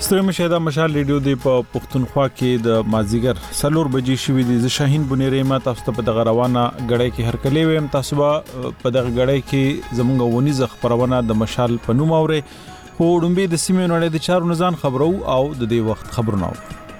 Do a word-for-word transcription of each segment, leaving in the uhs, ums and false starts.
ستریم شهدا مشال ریډیو دی په پښتونخوا کې د مازیګر سلور بجې شوې دي. ز شاهین بنيري ما تاسو ته په دغه روانه غړې کې هر کلی ویم. تاسو په دغه غړې کې زمونږ ونی ز خبرونه د مشال په نوم اوري. خو ډومبي د سیمې نړۍ د چارو نزان خبرو او د دې وخت خبرونه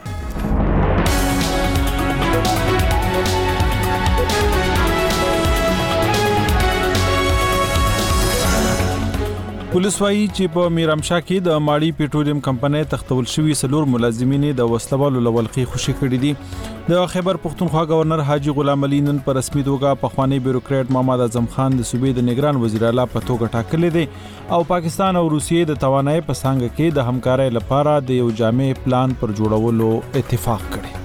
پولیس وايي چې په میرامشاه کې د ماړی پټرولیم کمپنۍ تختول شوی سلور ملازمین د وسلوالو لولقي خوشي کړي دي. د خیبر پښتونخوا گورنر حاجی غلام علي نن په رسمي توګه په خوانی بیوروکریټ محمد اعظم خان د صوبې د نگران وزیر اعلی په توګه ټاکل دي او پاکستان او روسیې د توانایي په څنګه کې د همکارۍ لپاره د یو جامع پلان پر جوړولو اتفاق کړي.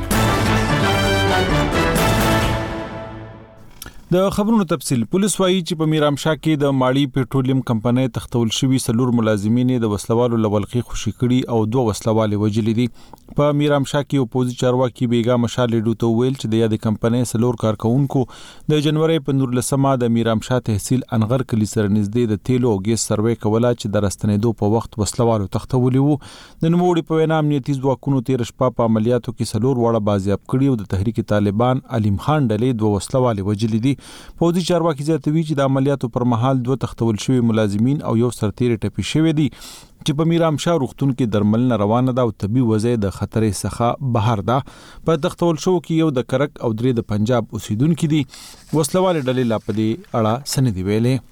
د خبرونو تفصيل. پولیس وايي چې په میرامشاه کې د ماړی پټرولیم کمپنۍ تختول شوی سلور ملازمین د وسلوالو لولقي خوشي کړي او دوه وسلوال وجلې دي. په میرامشاه کې اپوزي چارواکي بیګا مشال لیډو ته ویل چې د یاد کمپنۍ سلور کارکونکو د جنوري په نور لسمه د میرامشاه تحصیل انغر کلی سره نږدې د تیلو او ګیس سروې کوله چې د راستنېدو په وخت وسلوالو تختولي وو. د نوموړي په وینا امنیتي ځواکونو تیر شپه په عملیاتو کې سلور وړه بازیاب کړي او د تحریک طالبان علیم خان ډلې دوه وسلوال وجلې دي. فوجي چارواکي زیاتوي چې د عملیاتو پر مهال دوه تختول شوی ملازمین او یو سرتیری ټپي شوی دي چې په میرامشاه روغتون کې درملنه روانه ده او طبي وضعیت د خطرې څخه بهر ده. په تختول شو کې یو د کرک او درې د پنجاب اوسیدونکو دي. وسلوال ډلې لا پدې اړه سندې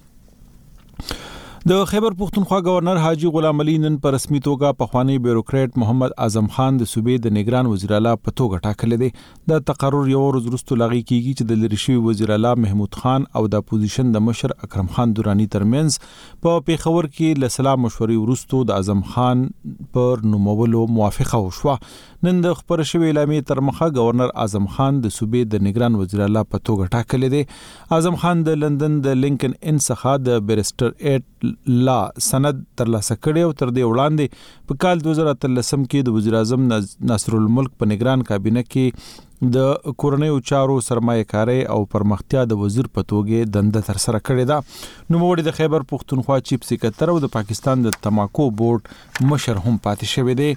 ویلې. د خیبر پښتونخوا گورنر حاجی غلام علي نن په رسمي توګه په خوانی بیوروکریټ محمد اعظم خان د صوبې د نگران وزیر اعلی په توګه ټاکل دي. د تقرر یو ورځ وروسته لغوي کیږي چې د لریشي وزیر اعلی محمود خان او د اپوزیشن د مشر اکرم خان دورانی ترمنځ په پیښور کې له سلام مشورې وروسته د اعظم خان پر نومولو موافقه وشوه. نن د خبر شوی اعلامیه تر مخه گورنر اعظم خان د صوبې د نگران وزیر اعلی په توګه ټاکل دي. اعظم خان د لندن د لینکن ان څخه د بیرسټر ایټ لا سند ترلاسه کړي او تر دې وړاندې په کال دوه زره اتلسم کې د وزیر اعظم ناصر الملک په نگران کابینه کې د کورنیو چارو سرمایه‌کاري او پرمختیا د وزیر په توګه دنده تر سره کړې ده. نو موږ د خیبر پښتونخوا چیف سکرټر او د پاکستان د تماکو بورډ مشر هم پاتې شوی دی.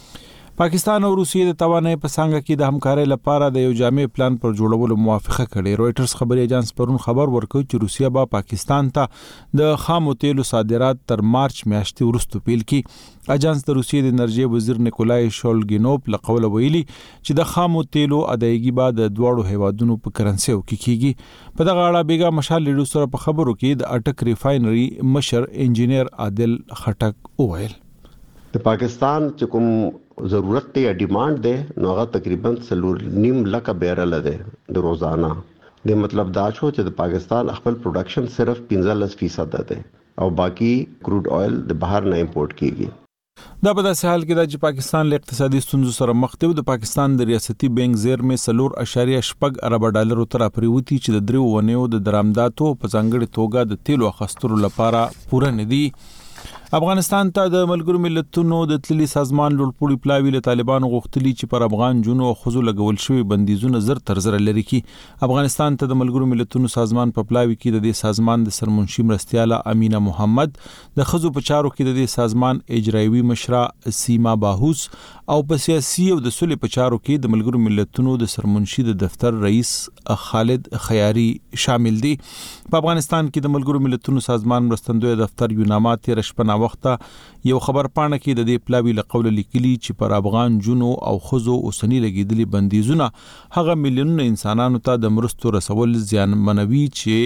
پاکستان او روسیې د توانایي په څنګه کې د همکارۍ لپاره د یو جامع پلان پر جوړولو موافقه کړې. رويټرز خبري ایجنس پرون خبر ورکړ چې روسیا به پاکستان ته د خامو تیلو صادرات تر مارچ میاشتې وروسته پیل کړي. اجنس د روسیې د انرژي وزیر نیکولای شولګینوف له قوله ویلي چې د خامو تیلو ادایګي بعد د دوړو هیوادونو په کرنسي کې کیږي. په دغه اړه بیګا مشال لیډو سره په خبرو کې د اټک ریفاینري مشر انجینیر عادل خټک وویل د پاکستان چې کوم ضرورت دی یا ډیماند دی نو هغه تقریبا سلور نیم لک بیرل دی د روزانه. د مطلب دا شو چې د پاکستان خپل پروډکشن صرف پنځلس فیصد ده او باقی کروډ آئل د بهر نه امپورټ کیږي. دا په داسې حال کې چې پاکستان له اقتصادي ستونزو سره مخ دی. د پاکستان د ریاستي بانک زیرمې سلور اشاریه شپږ ارب ډالر تر پریوتی چې د دریو ونیو د درآمداتو په ځانګړي توګه د تیلو اخسترو لپاره پوره نه دي. افغانستان ته د ملګرو ملتونو د تللي سازمان لوړپوړي پلاوی له طالبانو غوښتلي چې پر افغان جنو او خزو لګول شوی بندیزونه زر تر زر لري کی. افغانستان ته د ملګرو ملتونو سازمان په پلاوی کې د دې سازمان د سرمنشي مرستياله امینه محمد، د خزو په چارو کې د دې سازمان اجرایوي مشره سیما باهوس او په سیاسي او د صلح په چارو کې د ملګرو ملتونو د سرمنشي د دفتر رئیس خالد خیاري شامل دي. په افغانستان کې د ملګرو ملتونو سازمان مرستندوی دفتر یونامات رشپنا وخت یو خبر پاڼه کې د دې پلاوی له قوله لیکلي چې پر افغان جنو او خزو اوسنی لګیدلي بندیزونه هغه میلیونونه انسانانو ته د مرستو رسول زیان منوي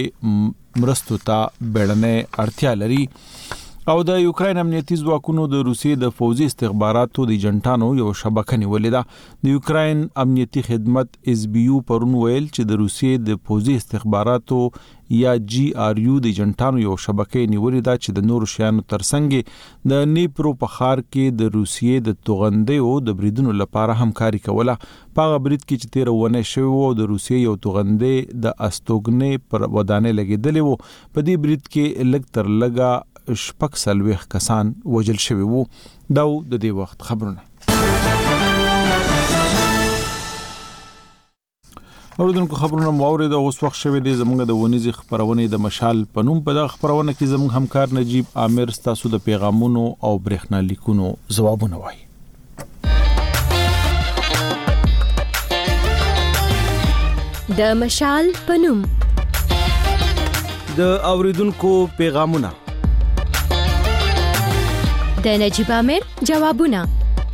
چې مرستو ته بیړنۍ اړتیا لري. او د یوکرين امنیتي ځواکونو د روسیې د فوزي استخباراتو د جنټانو یو شبکه نیولې ده. د یوکرين امنیتي خدمت اس بي یو پرون ویل چې د روسیې د فوزي استخباراتو یا جی آر یو د جنټانو یو شبکه نیولې ده چې د نورو شیانو ترڅنګ د نیپرو په ښار کې د روسیې د توغندیو د بریدونو لپاره همکاري کوله. په هغه برید کې چې تیر ونه شوی وو د روسیې یو توغندي د استوګنې پر ودانې لګیدلې وو. په دې برید کې لګ تر لګا شپږ سلويخ کسان وجل شوی وو. دا د دې وخت خبرونه. اوردونکو خبرونه مورید اوس وخت شوه دي زموږ د ونیزي خبرونه د مشال پنوم په دغه خبرونه کې زموږ همکار نجیب عامر ستاسو د پیغامونو او برېښنا لیکونو ځوابونه وایي. د مشال پنوم د اوریدونکو پیغامونه د نجیب عامر جوابونه.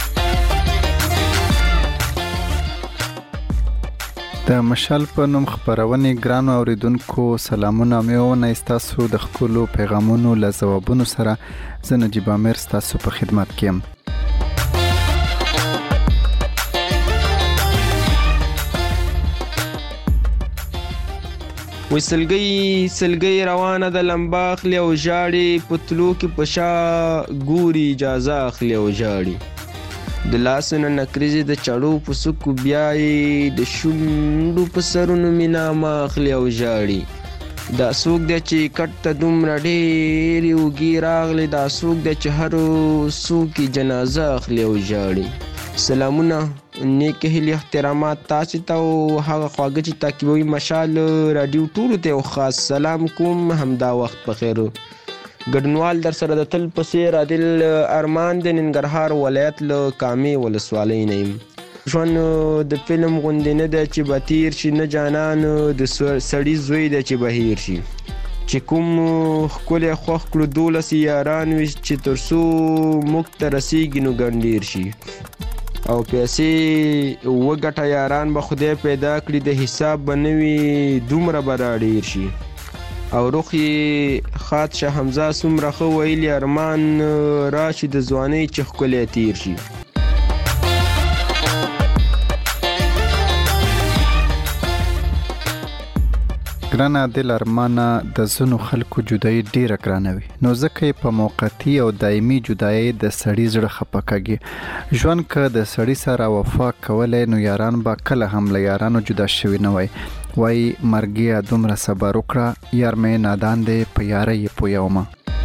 د مشال په نوم خبرونه ګرانو اوریدونکو سلامونه مېونه تاسو د خپل پیغامونو له ځوابونو سره زه نجیب عامر تاسو په خدمت کې یم. وسلګي سلګي روانه د لمباخ له وجاړي پتلو کې پشا ګوري اجازه اخلي وجاړي د لاسونو نکریزي د چړو په سکو بیاي د شوندو په سرونو مینا ماخلي او جاړي دا سوق د چې کټ ته دومره ډېر یوګي راغلي دا سوق د چې هر سوقي جنازه اخلي او جاړي. سلامونه نیک هیله احترامات تاسو ته او هغه خواږه چې تاکیوي مشال رادیو ټولو ته خاص سلام کوم. همدا وخت په خیر ګډنوال در سره د تل پسې رادل ارمان د ننګرهار ولایت له کامي ولسوالۍ نه ژوند د فلم غوندې نه ده چې به تیر شي نه جانان د سړي زوی ده چې بهیر شي چې کوم ښکلی خوښ کړو دولس یاران وي چې تر څو موږ ته رسیږي نو ګنډیر شي او پیسې وګټه یاران به خدای پیدا کړي د حساب به نه وي دومره به راډیر شي او روخي خات شه حمزه سمره خو ویلی ارمان راشي د ځواني چې ښکلی تیر شي. ګرانه دل ارمانه د زنو خلکو جدای ډیره ګرانوي نو ځکه په موقتی او دایمي جدای د سړی زړه خپکاږي. ژوند که د سړی سره وفا کولای نو یاران با کله هم له یارانو جدا شوي نه وای وای مرګیا دومره صبر وکړه یار مې نادان دی په یاره یې پویومه.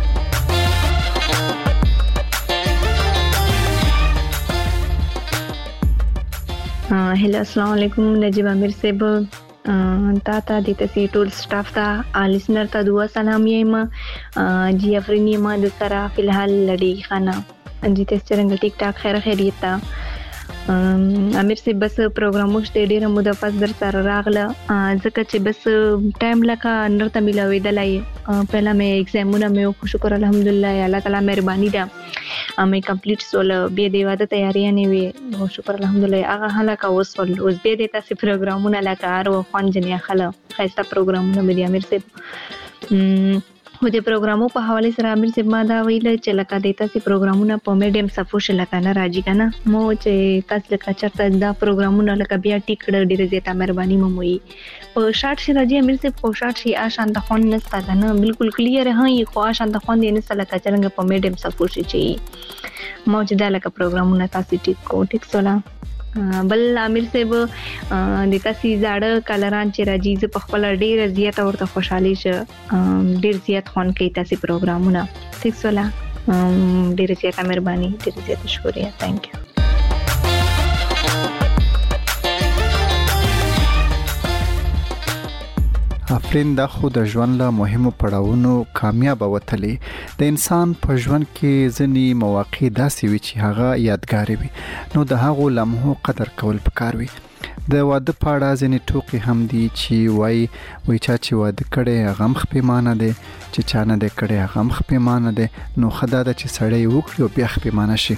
هلو السلام علیکم نجیب عامر صاحب تا تا د تاسو ټول سټاف ته لیسنر ته دعا سلام یم جی افرینی ما د سره فلحال لړی خانه جی تاسو څنګه ټیک ټاک خیر خیریت تا امیر صاحب بس پروګرامونه شته ډیره موده پس در سره راغله ځکه چې بس ټایم لکه نرته ملاویدلای پهلا مې ایگزامونه مې خو شکر الحمدلله الله تعالی مهرباني ده مې کمپلیټ سول بیا د واده تیاری نه وي او شکر الحمدلله هغه هلاکه وسول اوس بیا د تاسو پروګرامونه لکه ارو خوان جنیا خلا خاصه پروګرامونه مې امیر صاحب خو د پروګرامو په حواله سره امیر صاحب ما دا ویل چې لکه د تاسو پروګرامونه په میډیم صفوش لکه نه راځي کنه مو چې تاسو لکه چرته دا پروګرامونه لکه بیا ټیکړه ډیره زیاته مهرباني مو وي په شارټ شي راځي امیر صاحب په شارټ شي آشان د خون نستا کنه بالکل کلیر هي خو آشان د خون دې نه لکه څنګه په میډیم صفوش شي مو چې دا لکه پروګرامونه تاسو ټیک کو ټیک سولا بل امیر صاحب د تاسو زاړه کلران چې راځي ز په خپل ډیر زیات ورته خوشحالي شه ډیر زیات خون کوي تاسو پروګرامونه ټیک سولا ډیر زیات مهرباني ډیر زیات شکریہ ثانک یو. افرین دا خو د ژوند له مهمو پړاوونو کامیاب وتلې د انسان په ژوند کې ځینی مواقع داسې وي چې هغه یادګار وي نو د هغو لمحو قدر کول پکار وي. د واده پاړه ځینی ټوکی هم دي چې وای وای چا چې واده کړي هغه مخ پیمانه دي چې چا نه دي کړي هغه مخ پیمانه دي نو خدای د چې سړی وکړي او بیا خ پیمانه شي.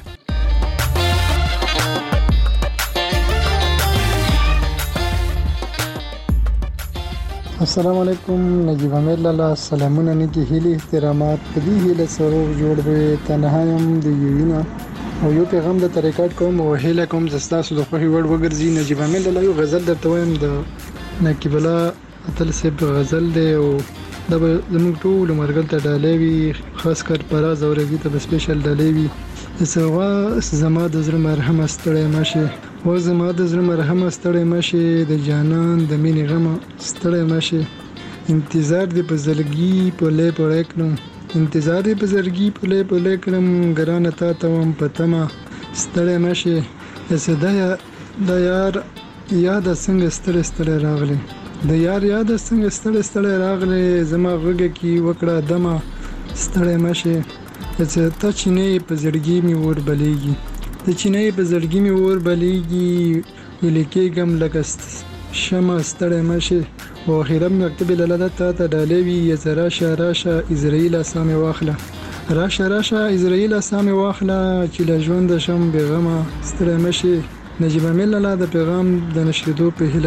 السلام علیکم نجیب عامر لالا سلامونه نیکی هیله احترامات په دې هیله سره جوړ به تنها يم د یوینا او یو پیغام د طریقات کوم او هیله کوم زستاسو د خوخي وړ وګرځي. نجیب عامر لالا یو غزل درته وایم د نقیب الله اتل سیب غزل دی او د زموږ ټول مرګل ته ډالې وي خاص کر پراز اورګي ته سپیشل ډالې وي سوا زما د زړه مرهم ستړی ماشي و زما د زړه مرهم ستړی ماشي د جانان د مینې غم ستړی ماشي انتظار دې په زلګي په لې په کړم انتظار دې په زلګي په لې په لې کړم ګرانه تا ته وم پتما ستړی ماشي صدا د یار یاد څنګه ستړي ستړي راغلي د یار یاد څنګه ستړي ستړي راغلي زما غږ کې وکړه دمه ستړي مشه چې ته چینه په زړګي می ور بلېږي د چینه په زړګي می ور بلېږي ولیکي ګم لګست شمه ستړي مشه او اخیرا مکتب لاله ته ته ډالوي یزرا شراشه اسرائیل سامي واخله راشه راشه اسرائیل سامي واخله چې له ژوند شم بیغمه ستړي مشه نجیب امیر لاله د پیغام د نشریدو په هیله.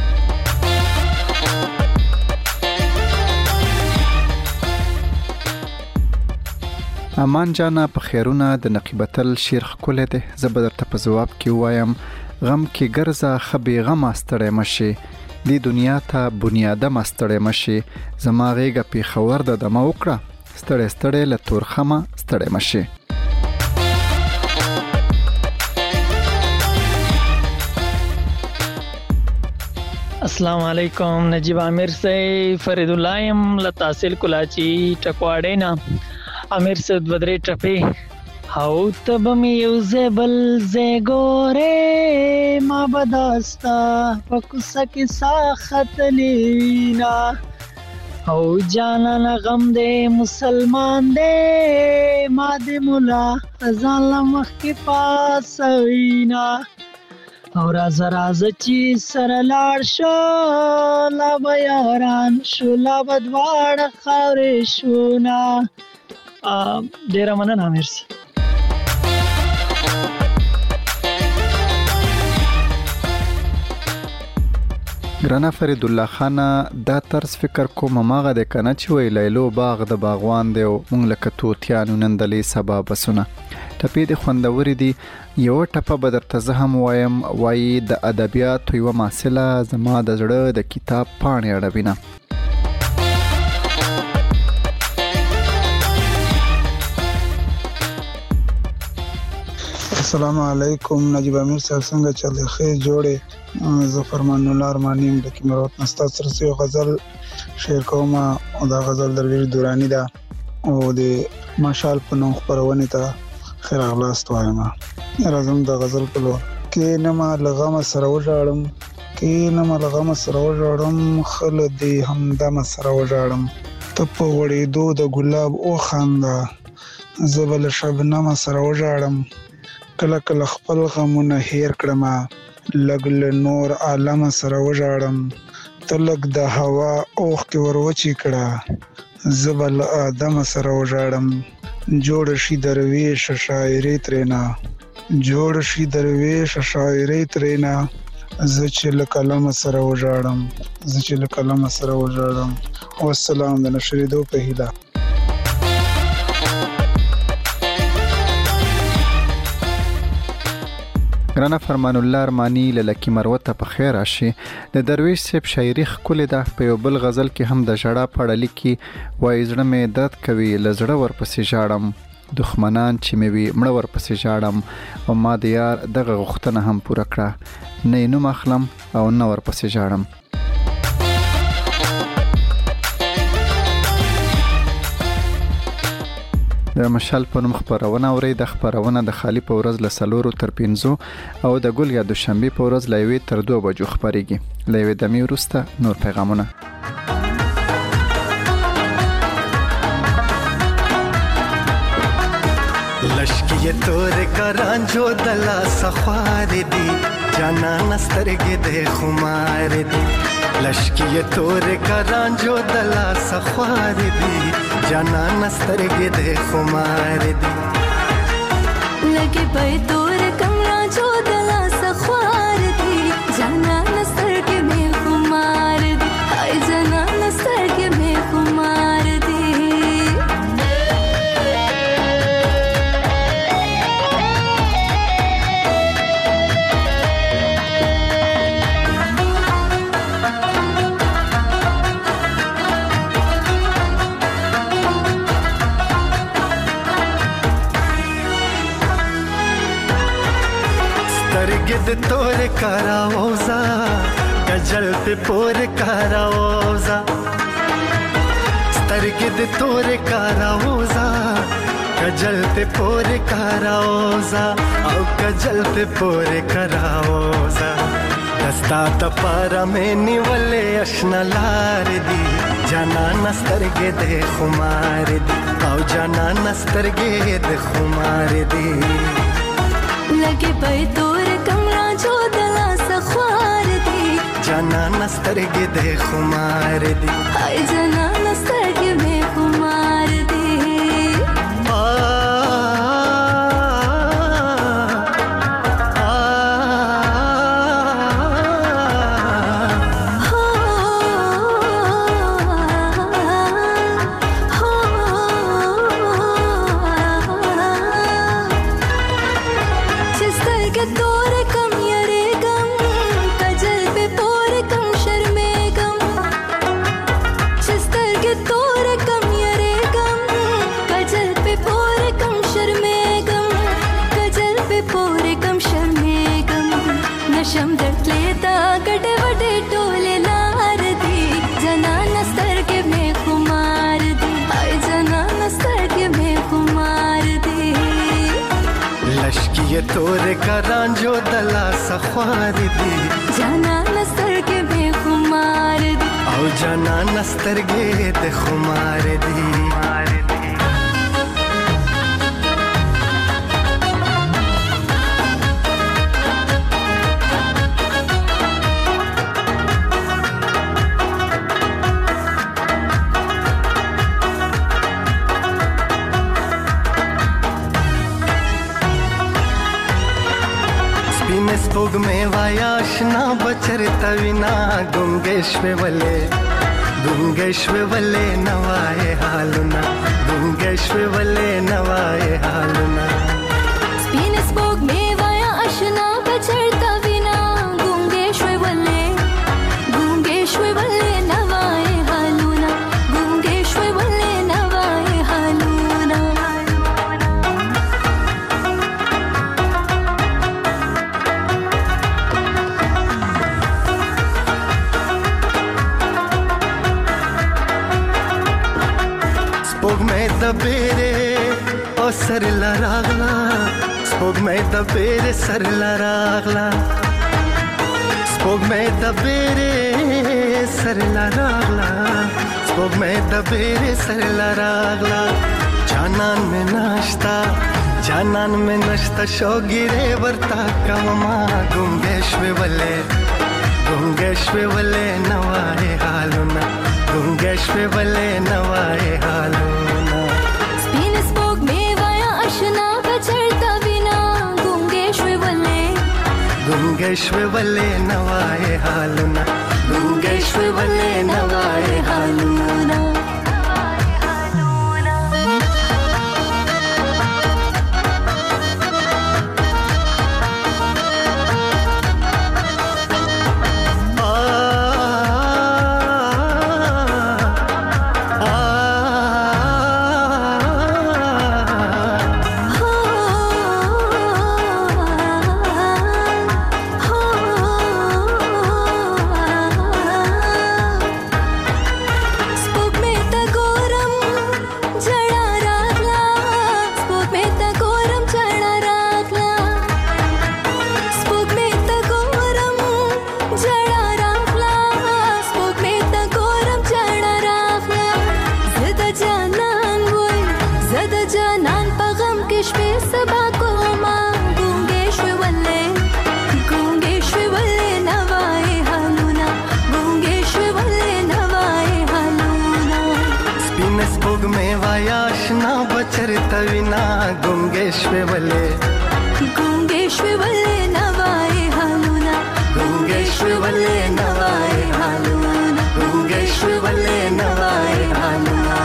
امان جانا په خیرونه د نقیبتل شیر خکوله ده زبر ته په جواب کې وایم غم کې ګرځه خبي غم استړې مشي دی دنیا ته بنیاده مستړې مشي زما غېګه په خور د دمه وکړه ستړې ستړې له تورخمه ستړې مشي. السلام علیکم نجیب امیر سے فرید الله ام له تحصیل کلاچی ټکواړې نه امیر سے بدرې ټپې او تب می یو زبل زګوره ما بداستا پکوسه کې ساخت لینا او جانان غم دې مسلمان دې ما دې مولا ظالم کې پاسوینا او راز راز چی سر لاړ شو لا بیاران شو لا بدواړ خاورې شونا ډیر مننه امیر سي. ګرانه فرید الله خان دا طرز فکر کوم ماغه د کنه چې وی لیلو باغ د باغوان دی او مونږ لکه توتیانو نندلې سبا بسونه ټپې د خوندوري دي یو ټپه بدر ته زه هم وایم وای د ادبیات یو مسله زما د زړه د کتاب پاڼې اړوینه. السلام علیکم نجیب امیر صاحب څنګه چلې خې جوړې زه فرمان الله ارمانیم د کیمروت نستا سرسیو غزل شعر کوم او دا غزل درویش دورانی دا او د مشال په نوم خبرونه ته خیر اغلاست وایم راځم د غزل په لور کې نما لغم سره وژاړم کې نما لغم سره وژاړم خل دې همدم سره وژاړم ته په وړې دو د ګلاب او خندا زبل شبنم سره وژاړم کله کله خپل غمونه هیر کړم لګل نور عالم سره وژاړم تلک د هوا اوخ کې وروچی کړه زبل ادم سره وژاړم جوړ شي درویش شاعري ترینا جوړ شي درویش شاعري ترینا زچل کلم سره وژاړم زچل کلم سره وژاړم والسلام د نشریدو په هیله. ګرانه فرمان الله ارمانی لکی مروته په خیر راشي د درویش صاحب شاعري خکول ده په یو بل غزل کې هم د ژړا پړه لیکي وای زړه مې درد کوي لزړه ورپسې ژاړم دښمنان چې مې وي مړه ورپسې ژاړم او ما د یار دغه غوښتنه هم پوره کړه نه نو مخلم او نه ورپسې ژاړم. د مشال په نوم خبرونه اوري د خبرونه د خالی په ورځ له سلورو تر پنځو او د ګل یا د شنبه په ورځ لوي تر دوه بجو خبريږي لوي د می ورسته نور پیغامونه. لشکی تور کرانجو دلا سخوار دی جانا نسترګې د خمار دی لشکی تور کرانجو دلا سخوار دی جانا نسترګې د خمار دی لګي په تور کرانجو دلا سخوار دی جانا نسترګې د خمار دی ای جانا نسترګې د خمار دی د تور کاراوزا کجل په پور کاراوزا سترګې د تور کاراوزا کجل په پور کاراوزا او کجل په پور کاراوزا د کستا د پاره مې نیولې اشنا لار دي جانان سترګې د خمار دي او جانان سترګې د خمار دي لګي پي تور کمرا جو دلا سخوار دي جانان سترګې د خمار دي هاي جانان سترګې مې خمار دي शम दटले ता गटे वटे टोले लार दी जनान स्तर के में कुमार दी आय जनान स्तर के में कुमार दी लश्की तोरे करां जो दला सख्वार दी जनान स्तर के में कुमार दी औ जनान स्तर के ते खुमार दी स्पोग में वायाशना बचरता विना गुंगेश्वे वले गुंगेश्वे वले नवाए हालुना गुंगेश्वे वले नवाए हालुना स्पिन स्पोग में वायाशना बचरता विना गुंगेश्वे वले गुंगेश्वे वले नवाए हालुना गुंगेश्वे वले नवाए हालुना स्पोग में दबेरे ओ सर लरागला स्पोग में दबेरे सर लरागला स्पोग में दबेरे सर लरागला स्पोग में दबेरे सर लरागला जानन में नाश्ता जानन में नाश्ता शोगिरे वर्ता कवमा गुंगेश्वे वले गुंगेश्वे वले नवाए हालुना गुंगेश्वे वले नवाए हालुना स्पिन स्पोग में वाया अशना बचरता विना गुंगेश्वे वले गुंगेश्वे वले नवाए हालुना गुंगेश्वे वले नवाए हालुना बचरता विना गुंगेश्वे वले गुंगेश्वे वले नवाए हालुना गुंगेश्वे वले नवाए हालुना गुंगेश्वे वले नवाए हालुना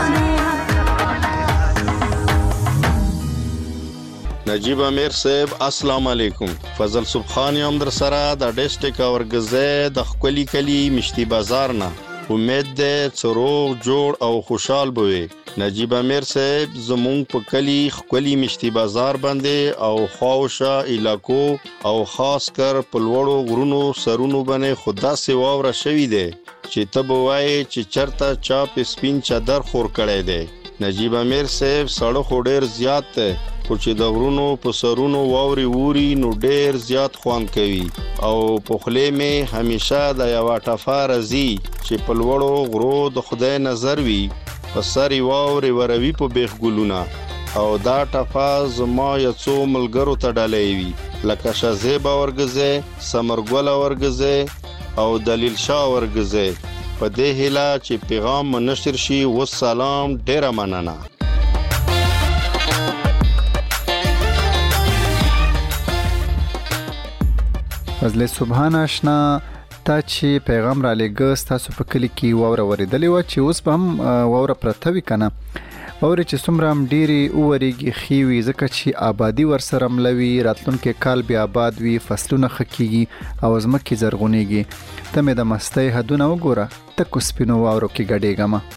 नजीब आमिर साहब अस्सलाम वालेकुम फजल सुबहान یم در سره د ډیسټریکټ اورګزه د خپلی کلی مشتي بازار نه امید ده څروغ جوړ او خوشحال بوي نجیب امیر صاحب زمون په کلی خپلی مشتي بازار باندې او خواوشه علاقو او خاص کر پلوړو غرونو سرونو باندې خدا سي واوره شوی دی چې تبوای چې چرته چا په سپین چادر خور کړي دی نجیب امیر صاحب سړو خډیر زیات خو چې د غرونو په سرونو واوري ووري نو ډېر زیات خوند کوي او په خولې مې همیشه د یوه ټفا راځي چې په لوړو غرو د خدای نظر وي په سر یې واوري وروي په بیخ ګلونه او دا ټفا زما یو څو ملګرو ته ډالۍ وي لکه شازیبه ورګزی ثمرګله ورګزی او دلیل شاه ورګزی په دې هیله چې پیغام نشر شي. والسلام، ډیره مننه. فضل سبحان آشنا تا چې پیغام را لګس تاسو په کلی کې واوره ورېدلې و چې اوس به هم واوره پرته وي کنه واورې چې څومره هم ډېرې وورېږي ښې وي ځکه چې آبادي ورسره ملوي راتلونکی کال بیا آباد وي فصلونه ښه کېږي او ځمکې زرغونېږي. ته مې د مستۍ حدونه وګوره تکو سپینو واورو کې ګډېږمه.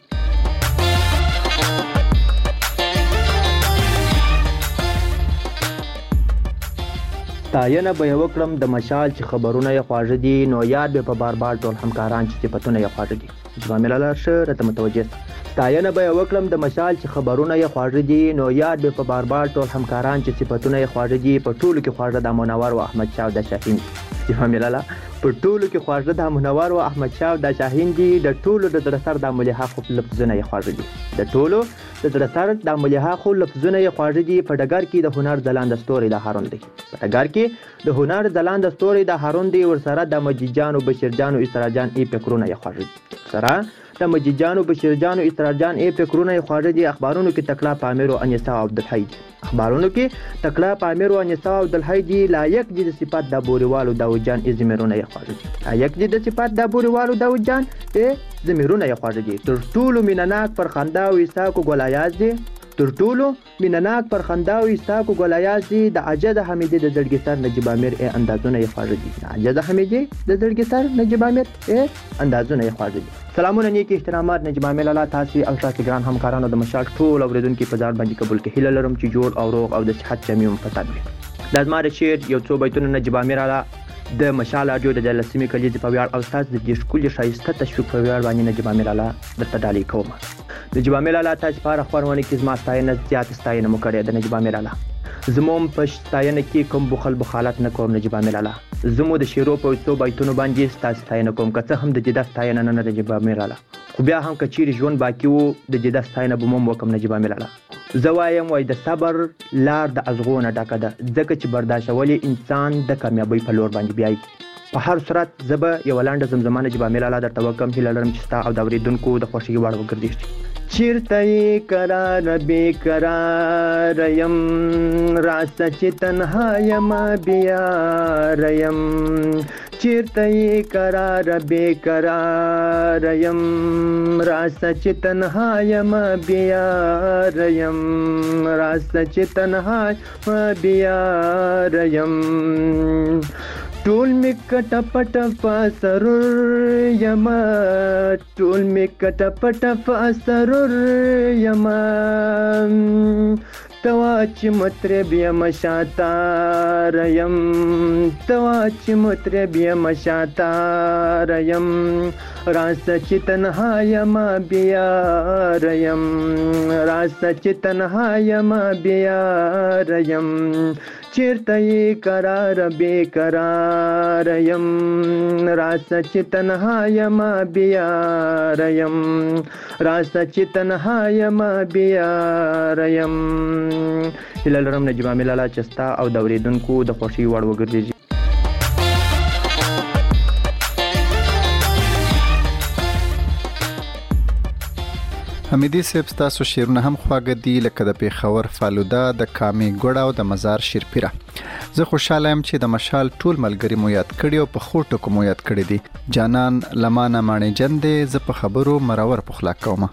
ستاینه به یې وکړم د مشال چې خبرونه یې خواږه دي نو یاد به په بار بار ټول همکاران چې صفتونه یې خواږه دي. جوامل الله شه راته متوجه ستاینه به یې وکړم د مشال چې خبرونه یې خواږه دي نو یاد به په بار بار ټول همکاران چې صفتونه یې خواږه دي په ټولو کې خواږه د منور او احمد شاه او د شاهین. جوامل الله په ټولو کې خواږه د منور او احمد شاه او د شاهین دي د ټولو د درسر د مليحه خو لفظونه یې خواږه دي د ټولو د درسر د مليحه خو لفظونه یې خواږه دي. په ډګر کې د هنر ځلاند ستوري د هارون دی په ډګر کې د هنر ځلاند ستوري د هارون دی ورسره د مجید جان او بشیر جان او اسرا جان ای فکرونه یې خواږه دي سره د مجید جان او بشیر جان او اسرا جان ای فکرونه یې خواږه دي. اخبارونو کې تکلا پامیر او انیسا او عبدالحی اخبارونو کې تکلا پامیر او انیسا او عبدالحی دي لایق دي د صفات د بوریوالو داود جان ای زمیرونه یې خواږه دي لایق دي د صفات د بوریوالو داود جان ای زمیرونه یې خواږه دي. تر ټولو مینناک پر خندا او عیساکو ګلایاز دي تر ټولو مینناک پر خندا او عیساکو ګلایاز دي د عجز حمیدی د زړګي سر نجیب امیر ای اندازونه یې خواږه دي د عجز حمیدی د زړګي سر نجیب امیر ای اندازونه یې خواږه دي. سلامونه نیک احترامات نجیب امیر الله تاسو او تاسو ګران همکارانو د مشال ټول اوریدونکو په ځان باندې قبول کې هیله لرم چې جوړ او روغ او د صحت جميع فساد وي. د زما د شعر یو څو بیتونه نجیب امیر الله د مشال اډیو د جلسمي کلیزې په ویاړ او تاسو د دې ښکلي ښایسته تشویق په ویاړ باندې نجیب امیر الله درته ډالۍ کوم. نجیب امیر الله تاسو په هره خپرونه کې زما ستاینه زیات ستاینه مو کړې د نجیب امیر الله زموم په ستاینه کې کوم بخل بخالت نه کوم نجیب امیر الله زمو د شیرو په څو بیتونو باندې ستاسو ستاینه کوم که څه هم د جدا ستاینه نه نه نجیب امیر الله خو بیا هم کچیر ژوند باقی وو د جدا ستاینه به مو وکم نجیب امیر الله زه وایم وای د صبر لار د ازغونه ډکه ده ځکه چې برداشتولي انسان د کامیابی په لور باندې بیایي. په هر صورت زه به یوه لنډه زمزمه نجیب امیر الله درته وکړم هیله لرم چې ستا او د اورېدونکو د خوښۍ وړ وګرځېږي. چیرته یې قرار بې قرار یم راسه چې تنها یم بیار یم چیرته یې قرار بې قرار یم راسه چې تنها یم بیار یم راسه چې تنها یم بیار یم ټول می کټ پټ فسرور یما ټول می کټ پټ فسرور یما توا چې مطرب یم شاتار یم توا چې مطرب یم شاتار یم راسه چې تنها یم بیار یم راسه چې تنها یم بیار یم چیرته یې قرار بې قرار یم راسه چې تنها یم بیار یم راسه چې تنها یم بیار یم. هیله لرم نجیب امیر الله چې ستا او د اورېدونکو د خوښۍ وړ وګرځېږي. حمیدی صاحب تاسو شعرونه هم خواږه دي لکه د پیښور فالوده د کامې ګوړه او د مزار شیرپیره. زه خوشاله یم چې د مشال ټول ملګري مو یاد کړي او په ښو ټکو مو یاد کړي دي. جانان لمانه ماڼۍ جن دی زه په خبرو مرور پخلا کومه.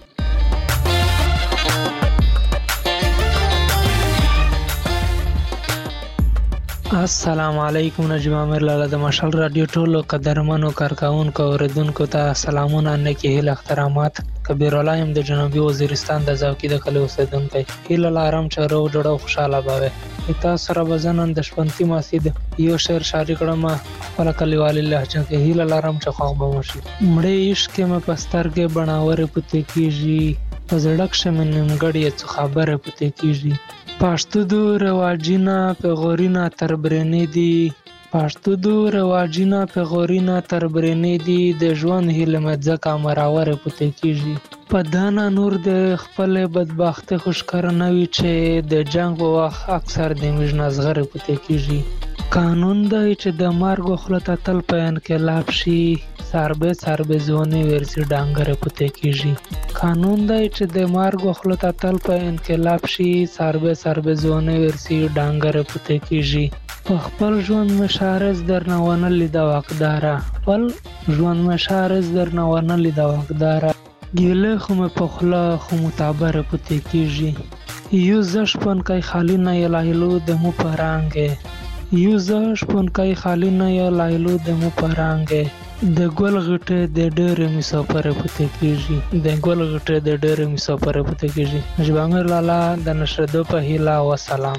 السلام علیکم نجیب امیر الله د مشال رادیو ټولو قدرمنو کارکونکو اوریدونکو ته سلامونه نیکی هیله احترامات. کبیر الله يم د جنوبي وزیرستان د زاوکی د کلی اوسیدونکی. هیله لرم چې روغ جوړ او خوشاله به تاسو سره وزنن د شپنتی ماسید یو شعر شاعري کړم خپل کلیوالي لهجه کې. هیله لرم چې خو به مشي مړې عشق مې پستر کې بناور پته کیږي په زړه کښې مې نیمګړې څه خبره پتې کېږي. پښتو دو رواجونه پیغورونه تر برېنې دي، پښتو دو رواجونه پیغورونه تر برېنې دي، د ژوند هیله مې ځکه مراوره پتې کېږي. په دانه نور د خپلې بدبختۍ خوشکر نه وي چې د جنګ په وخت اکثر د میژنه زغرې پتې کېږي. قانون دی چې د مرګ خوله ته تل په انقلاب شي، سربې سربې ځوانې ورسي ډانګرې پتې کېږي. قانون دی چې د مرګ خوله ته تل په انقلاب شي، سربې سربې ځوانې ورسي ډانګرې پتې کېږي. په خپل ژوند مې شارز درنه ونه لیده واکداره، خپل ژوند مې شارز درنه ونه لیده واکداره، ګیلې خو مې په خوله خو متعبره پتې کېږي. یو زه شپونکی خالي نه یې لایلو د مو په رانګې، یو زه شپونکی خالي نه یې لایلو د مو په رانګې، د ګل غټې د ډېرې مسافره پتې کېږي، د ګل غټې د ډېرې مسافره پتې کېږي. نجیب امیر لالا د نشرېدو په هیله وسلام.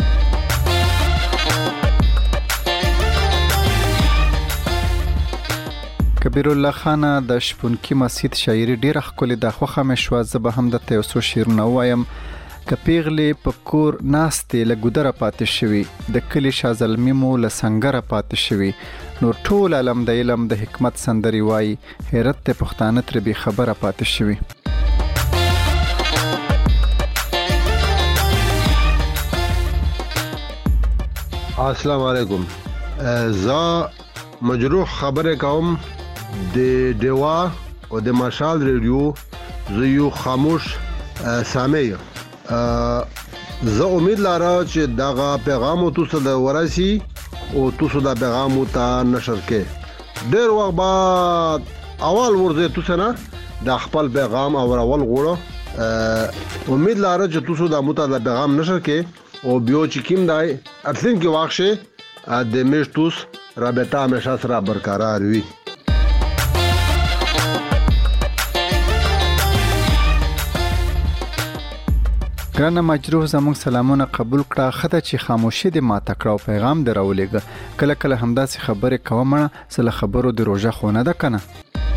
کبیر الله خان د شپونکي مسجد شاعري ډیره ښکلې ده، خوښه مې شوه. زه به هم درته یو څو شعرونه ووایم. که پیغلې په کور ناستې له ګودره پاتې شوي، د کلي شاه زلمي مو له سنګره پاتې شوي، نور ټول علم د علم د حکمت سندرې وایي، حیرت ته پښتانه ترې بې خبره پاتې شوي. السلام علیکم. زه مجروح خبره کوم د دیوا او د مشال ریډیو، زه یو خاموش سامع. زه امید لرم چې دغه پیغام تاسو ته ورسي او تاسو دا پیغام ته نشر کړئ. ډېر وخت بعد اول ورځ تاسو نه د خپل پیغام او اول غوړو امید لرم چې تاسو دا متعال پیغام نشر کړئ او بیا چې کیم دی اتلین کې واخشه د میشتوس رابطه همیشه سره برقرار وي. ګرانه مجروح زموږ سلامونه قبول کړه. خطه چې خاموشي دې ماته کړه او پیغام دې راولېږه. کله کله همداسې خبرې کوه مړه، څه له خبرو د روژه خو نه ده که نه.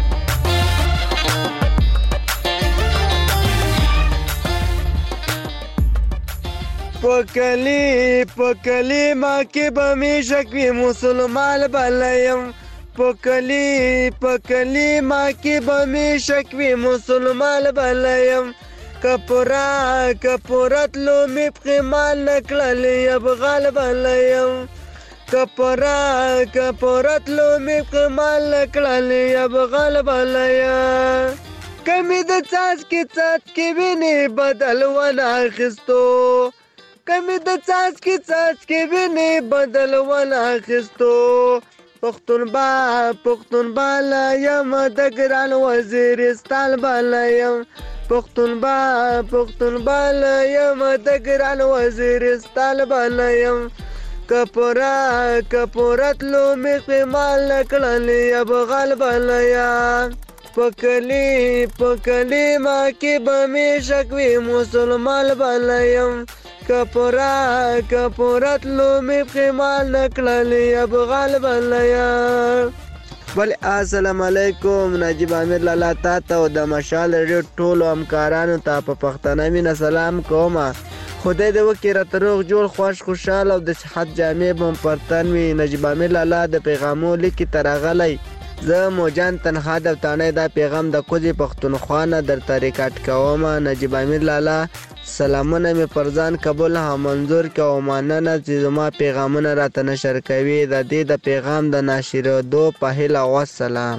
پکلی پکلی ما کې به می شکوي مسلمان بلایم، پکلی پکلی ما کې به می شکوي مسلمان بلایم، کپورا کپورت لو می پخمال نکړلې ابغال بلایم، کپورا کپورت لو می پخمال نکړلې ابغال بلایم، کمی د څاڅ کې څاڅ کې ویني بدل ونه اخیستو، کمی د څاڅ کې څاڅ کې ویني بدل ونه اخیستو، پښتون با پښتون بالا یم د ګران وزیرستان بالا یم، پښتون با پښتون بالا یم د ګران وزیرستان بالا یم، کپورا کپورت لو می قمال نکړلې ابغال بالا یم، پکلی پکلی ما کې به می شکوي مسلمان بالا یم، کپورا کپورت لو می قمال نکړلې ابغال بالا یم. بل السلام علیکم. نجیب امیر لالا تا ته او د مشال ریډیو ټولو همکارانو ته په پښتنه مینه سلام کوم. خدای دې وکړي راته روغ جوړ خوښ خوشحال او د صحت جامې به هم پر تن وي. نجیب امیر لالا د پیغامو لیکي تر راغلی. زه موجان تنها د تانه دا پیغام د کوزي پښتونخوا نه درته ریکارډ کوم. نجیب امیر لالا سلامونه مې پر ځان قبول هم منظور که او مننه چې زما پیغامونه راته نشر کوي. د دې د پیغام د ناشرېدو په هیله وسلام.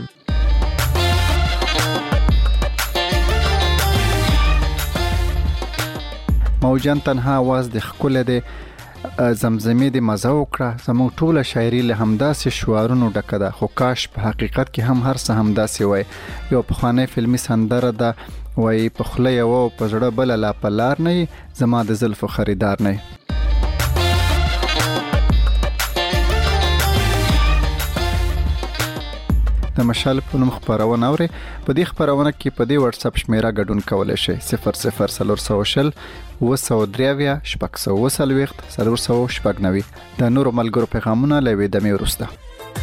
موجان تنها आवाज د ښکلی دی، زمزمې د مزه وکړه. زموږ ټوله شاعري له همداسې شعارونو ډکه ده، خو کاش په حقیقت کې هم هر څه همداسې وای. یو پخوانی فلمي سندره ده، وایي په خوله یوه او په زړه بله لا په لار نه یې، زما د زلفو خریدار نه یې. د مشال په نوم خپرونه اورئ. په دې خپرونه کې په دې واتس اپ شمیره ګډون کولی شئ: صفر صفر څلور سوه شل اوه سوه درې اویا شپږ سوه اوه څلوېښت څلور سوه شپږ نوي. د نورو ملګرو پیغامونه له یوې دمې وروسته.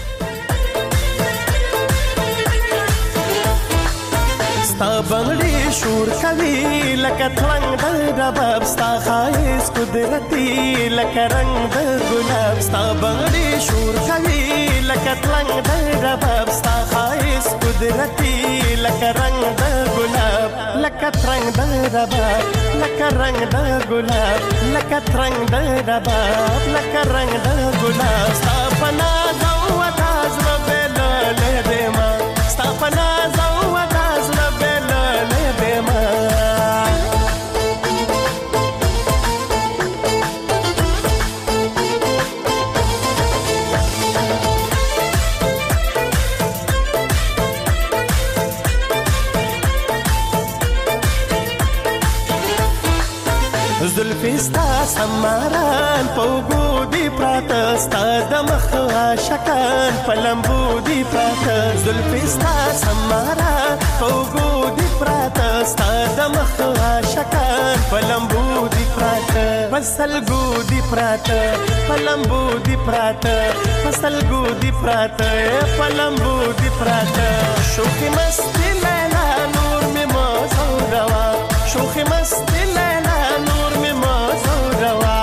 ستا بنگړي شور کوي لکه ترنګ د رباب ستا خایس قدرتي لکه رنگ د ګلاب ستا بغړي شور کوي لکه ترنګ د رباب ستا خایس قدرتي لکه رنگ د ګلاب لکه ترنګ د رباب لکه رنگ د ګلاب لکه ترنګ د رباب لکه رنگ د ګلاب ستا پنا زو تاز ربل له دما ستا پنا زو تاز ربل له دما زلفی ستا سماران پوگو دی پراتا ستا دمخ عاشقان پلمبو دی پراتا زلفی ستا سماران پوگو دی پراتا ستا دمخ عاشقان پلمبو دی پراتا پسلگو دی پراتا پلمبو دی پراتا پسلگو دی پراتا پلمبو دی پراتا شوخی مستی لیلا نور می موزو روا شوخی مستی لیلا نور می موزو روا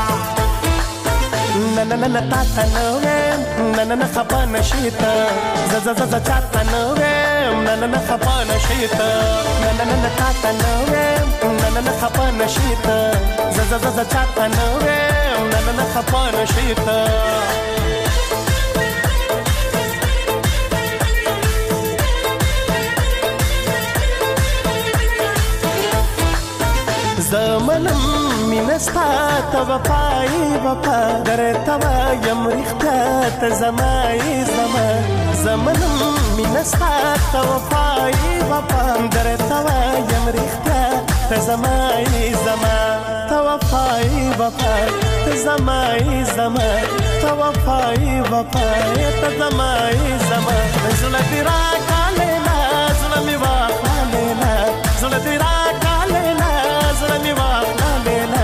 na na na na ta ta no na na na khapa nashita za za za za cha ta no na na na khapa nashita na na na na ta ta no na na na khapa nashita za za za za cha ta no na na na khapa nashita زمنم مینستا تا وفای وفا در توا یم ریختا تا زمای زما زمنم مینستا تا وفای وفا در توا یم ریختا تا زمای زما تا وفای وفا تا زمای زما تا وفای وفا تا زمای زما زلفی را کالینا زلمی واخالینا زلفی را کالینا زلمی واخالینا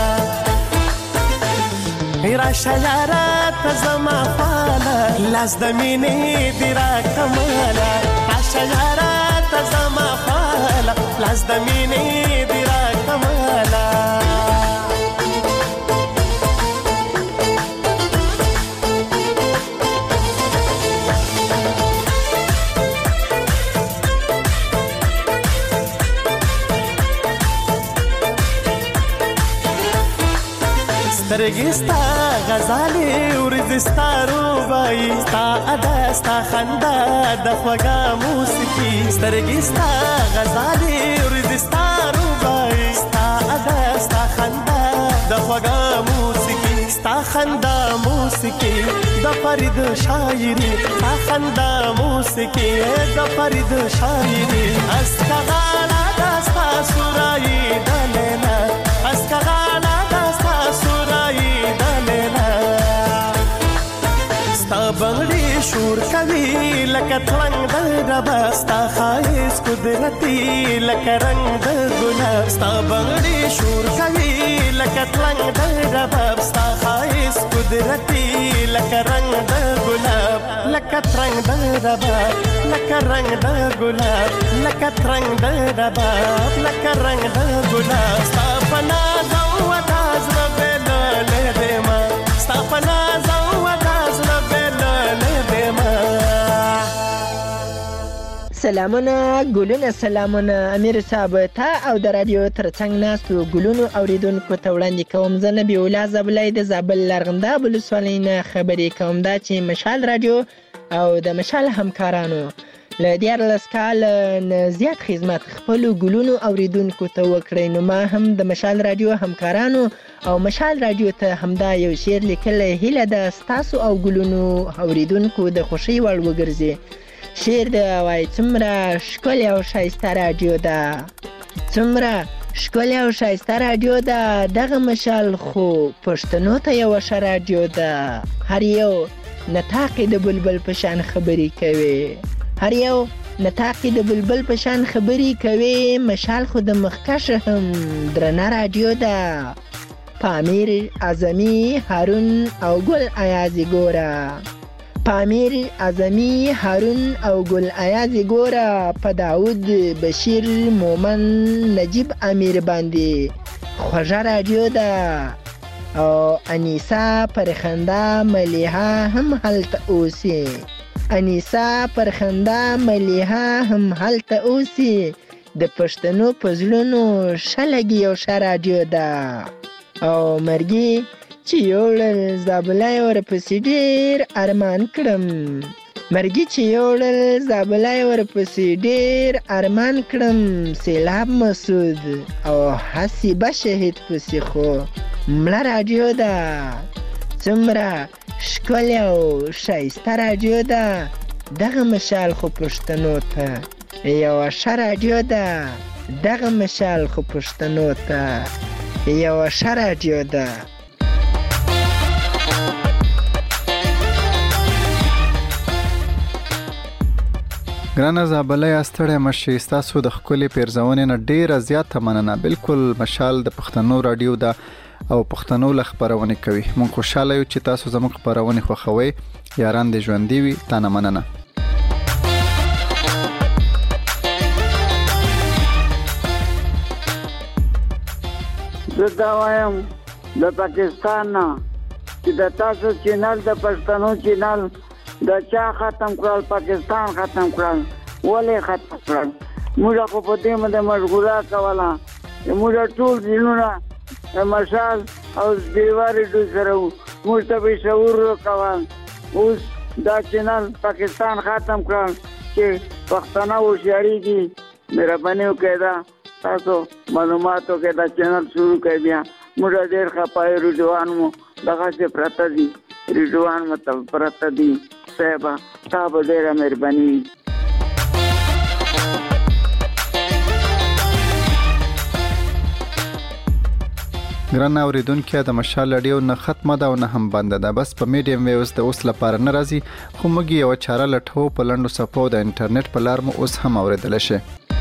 راشه یارا تزما فالا لاس د مینې دی را کمالا راشه یارا تزما فالا لاس د مینې دی را کمالا سترګستا غزالي ورزستا روبای ستا ادا ستا خندا د خوږه موسیقي سترګستا غزالي ورزستا روبای ستا ادا ستا خندا د خوږه موسیقي ستا خندا موسیقي د فرید شاعري ستا خندا موسیقي د فرید شاعري اسکغالا دستا سورای دلینا اسکغالا دستا سورای دلینا ستا بغړي شور کوي لکه ترنګ د ربا ستا خایس قدرتي لکه رنگ د ګلاب ستا بغړي شور کوي لکه ترنګ د ربا ستا خایس قدرتي لکه رنگ د ګلاب لکه ترنګ د ربا لکه رنگ د ګلاب لکه ترنګ د ربا لکه رنگ د ګلاب ستا پنا زو تاز ربل له دما ستا پنا زو تاز ربل له دما سلامونه ګلونه سلامونه امیر صاحب ته او د رادیو ترڅنګ ناستو ګلونو اوریدونکو ته وړاندې کوم زه نبی الله زبلای د زابل لرغنده ولسوالۍ نه خبرې کوم دا چې مشال رادیو او د مشال همکارانو له دیارلس کاله نه زیات خدمت خپلو ګلونو اوریدونکو ته وکړئ نو ما هم د مشال رادیو همکارانو او مشال رادیو ته همدا یو شعر لیکلی هیله ده ستاسو او ګلونو اوریدونکو د خوښۍ وړ وګرځي شعر د وای څومره ښکلې او ښایسته رادیو ده څومره ښکلې او ښایسته رادیو ده دغه مشال خو پښتنو ته یوه ښه رادیو ده هر یو نطاقې د بلبل په شان خبرې کوي هر یو نطاقې د بلبل په شان خبرې کوي مشال خو د مخکشه هم درنه رادیو ده پامیر اعظمي هارون او ګل ایازي ګوره پامیر اعظمي هارون او ګل ایاز ګوره په داود بشیر مومن نجیب امیر باندې خوږه راډیو ده او انیسا پرخنده ملیحه هم هلته اوسي انیسا پرخنده ملیحه هم هلته اوسي د پښتنو په زړونو ښه لګي یو ښه راډیو ده او مرګي چې یوړل زابلای ورپسې ډېر ارمان کړم مرګي چې یوړل زابلای ورپسې ډېر ارمان کړم سیلاب مسعود او حسیبه شهید پسې خو مړه راډیو ده څومره ښکلې او ښایسته راډیو ده دغه مشال خو پښتنو ته یوه ښه راډیو ده دغه مشال خو پښتنو ته یوه ښه راډیو ده ګرانه زابلۍ ستړی مشي ستاسو د ښکلې پیرزونې نه ډېره زیاته مننه بالکل مشال د پښتنو راډیو ده او پښتنو له خپرونې کوي مونږ خوشحاله یو چې تاسو زموږ خپرونې خوښوئ یاران دې ژوندي وي تا نه مننه زه دا وایم د پاکستان نه چې د تاسو چینل د پښتنو چینل د چا ختم کړل پاکستان ختم کړل ولې ختم کړل موږ خو په دې باندې مشغوله کوله موږ ټول ځینونه مشال او دیوارې دوی سره موږ ته به شعور کول اوس دا چینل پاکستان ختم کړل چې پښتانه هوښیارېږي مهرباني وکړئ دا تاسو معلوماتو کې دا چینل شروع کړئ بیا موږ ډېر خپه یو رضوان مو دغسې پرته دي رضوان مو پرته دي صاحبه تا به ډېره مهرباني وي ګرانه اوریدونکو د مشال راډیو نه ختمه ده او نه هم بنده ده بس په میډیم ویوز د اوس لپاره نه راځي خو موږ یو چاره لټو په لنډو صفحو د انټرنیټ په لار مو اوس هم اوریدل شي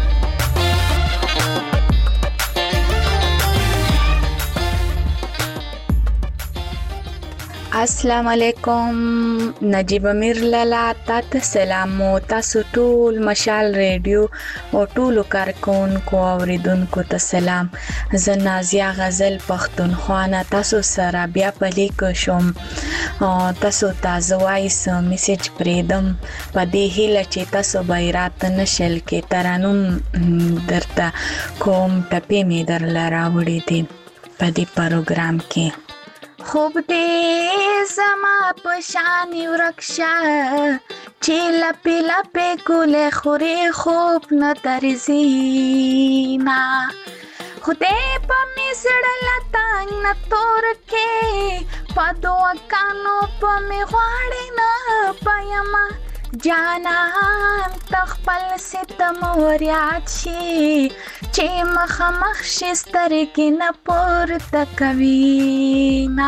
السلام علیکم نجیب امیر لالا تاسو سلام مو تاسو ټول مشال ریډیو او ټول کارکونکو اوریدونکو ته سلام زه نازیه غزل پښتونخوا نه تاسو سره بیا پلیک شوم تاسو تاسو وایس میسج پریدم په دې هیله چې تاسو بیرات نشل کې ترانوم درته کوم ټپې می درل راوړې دي په دې پروګرام کې خوب دې زما پشانی ورکشا چې لپې لپې ګلې خورې خوب نه درځینا خدای په می زړه تنګ نه تور کې په دوه کانو په می غواړې نه پایما جانان تخپل ستم وریاد شي چې مخ مخ شستر کې نه پورته کوي نا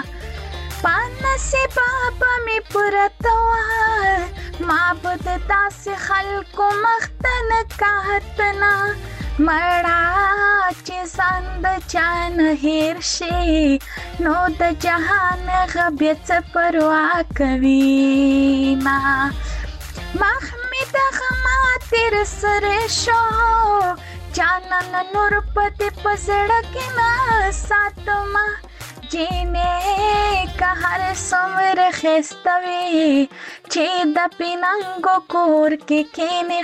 پانسي بابا می پرتوا ما بد داس خلکو مختن کاتنا مړه چې سند چان هیر شي نو د جهان غبيت پروا کوي نا محمد غما تیر سره شو جانان نور پته پسړه کې نا ساتما جینه که هر سمر خستوي چې د پیننګو کور کې کینه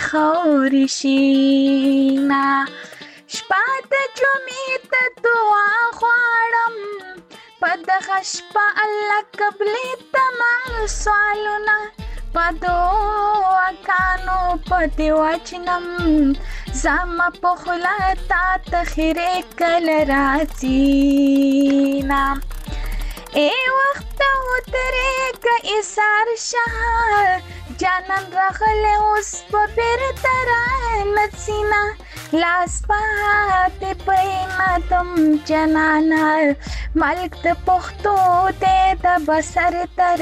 خورشینا شپات جمعې ته دعا غواړم په دغه شپه الله قبلې تمام سوالونه په دعاګانو په دې وچنم زما په خلا تا تخیرې کله راځي نا ای وخت وترې که ایثار شه جانان راغله اوس په بیر تر نڅینا لاس پاتې پېماتم جنانا ملک د پښتو ته د بسر تر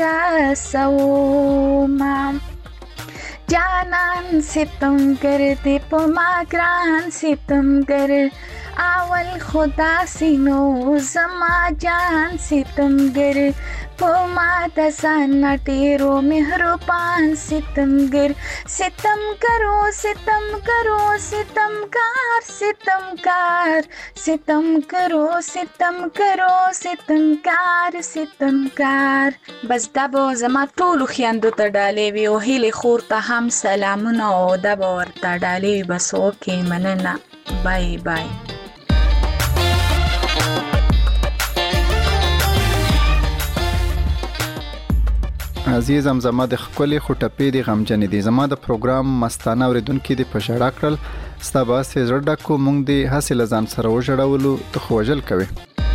سوما جانان ستمګر دې په ما ګران ستمګر اول خدا سينو زما جان ستمګر پما د ځان ډېرو مهربان ستمګر ستم کرو ستم کرو ستمکار ستمکار ستم کرو ستم کرو ستمکار ستمکار. بس دا به زما ټولو خویندو ته ډالۍ وي او هیلې خور ته هم سلامونه او دا به ورته ډالۍ وي. بس اوکې مننه. بای بای. عزیزم زما د خپلې خټپې د غمجنې دي زما د پروګرام مستانه اوریدونکو د پښړا کړل ستا باسه زړه ډکو مونږ د حاصل ځان سره وژړولو ته خوجل کوي.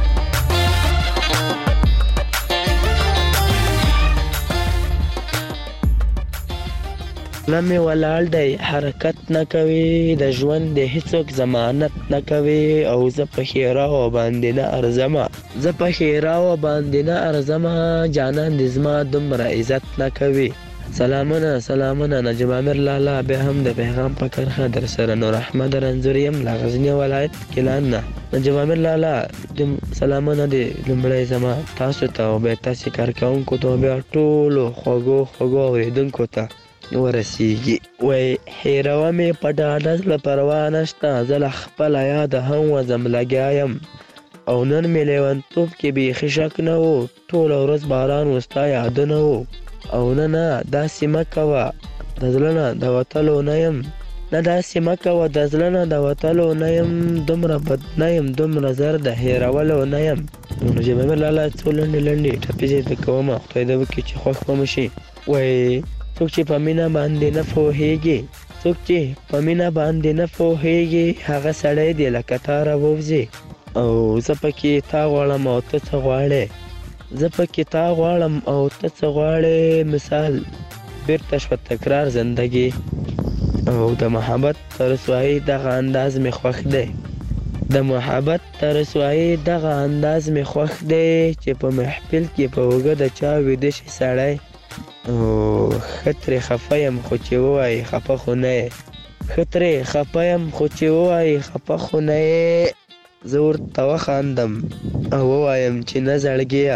لمه ولاړ دی حرکت نه کوي د ژوند د هیڅوک ضمانت نه کوي او زه په خیره و باندې نه ارزمه زه په خیره و باندې نه ارزمه جانان د زما دومره عزت نه کوي. سلامونه سلامونه نجیب عامر لالا به هم د پیغام په کرخه در سره نور احمد رنځور یم له غزنی ولایت کلان نه. نجیب عامر لالا د سلامونه د لمړی زما تاسو ته او به تاسو کارکونکو ته بیا ټولو خوږو خوږو اوریدونکو ته ورسیږي. وای هیروا مې په ډاډه زړه پروا نشته زه له خپله یاده هم وځم لګیا یم او نن مې لیونتوب کې بیخي شک نه و ټوله ورځ باران و ستا یادونه و او نه نه داسې مه کوه د زړه نه د وتلو نه یم نه داسې مه کوه د زړه نه د وتلو نه یم دومره بد نه یم دومره زر د هیرولو نه یم. نجیب عامر لالا څو لنډې لنډې ټپې زه ته کومه خدای دې وکړي چې خوښ به مو شي. وای څوک چې په مینه باندې نه پوهېږي څوک چې په مینه باندې نه پوهېږي هغه سړی دی لکه تا راووځي او زه پکې تا غواړم او ته څه غواړې زه پکې تا غواړم او ته څه غواړې مثال بیرته شوه تکرار زندګي او د محبت تر رسوایي دغه انداز مې خوښ دی د محبت تر رسوایي دغه انداز مې خوښ دی چې په محفل کې په اوږه د چا ویده شي سړی او خطرې خفه یم خو چې ووایي خفه خو نه یې خطرې خفه یم خو چې ووایي خفه خو نه یې زه ورته وخاندم او ووایم چې نه زړګیه.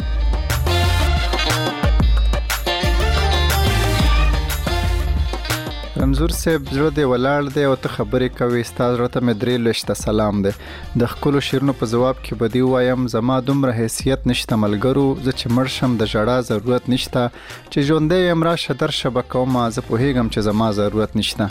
رمزور صاحب زړه دی ولاړ دی او ته خبرې کوي ستا زړه ته مې درې لشته سلام دی د ښکلو شعرونو په ځواب کې به دې ووایم زما دومره حیثیت نشته ملګرو زه چې مړ شم د ژړا ضرورت نشته چې ژوندی یم راشه درشه به کومه زه پوهېږم چې زما ضرورت نشته.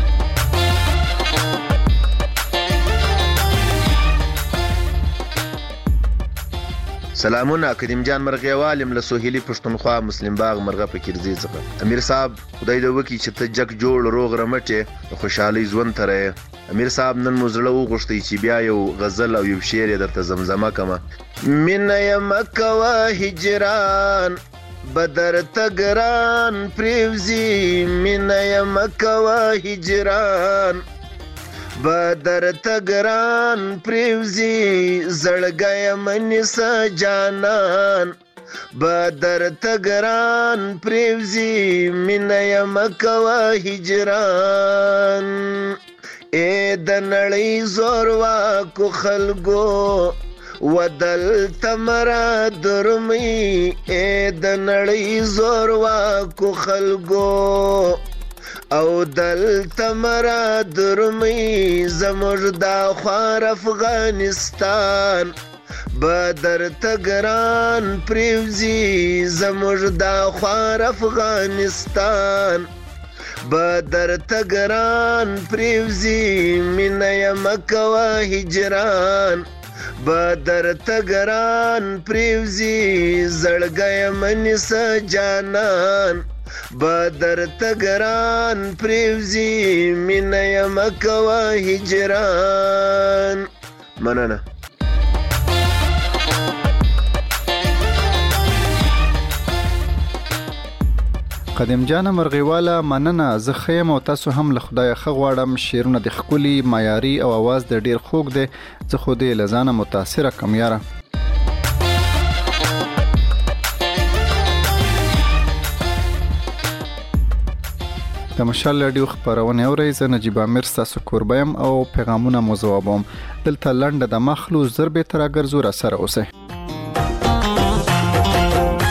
سلامونه کریم جان مرغیوال یم له سهیلي پښتونخوا مسلم باغ مرغه په کرزي څخه. امیر صاحب خدای دې وکړي چې ته جګ جوړ روغ رمټې د خوشحالۍ ژوند ته رهې. امیر صاحب نن مو زړه وغوښتی چې بیا یو غزل او یو شعر یې درته زمزمه کړمه. مینه یم کوه هجران بدر تګران پریوزي مینه یم کوه هجران بدر تګران پریوزي زړګی منیسه جانان بدر تګران پریوزي مینه یم کوه هجران ای د نړۍ زورواکو خلکو ودلته مرا درمي ای د نړۍ زورواکو خلکو او دلته مرا درمي زموږ دا خوار افغانستان بدر تګران پریوزي زموږ دا خوار افغانستان بدر تګران پریوزي مینه یم کوه هجران بدر تګران پریوزي زړګی منیسه جانان بدر تګران پریوزي مینه یم کوه هجران. مننه. قدیم جان مرغیواله مننه زه خیم او تاسو هم له خدای ښه غواړم شعرونه د ښکلي معیاري او اواز د ډیر خوږ دی زه خو دې له ځانه متاثره کم یاره. د مشال رادیو خبرونه اورئ زه نجیب عامر ستاسو کوربه یم او پیغامونه مو ځوابوم دلته لنډه د مخلو زر به تر ګرځو را سره اوسئ.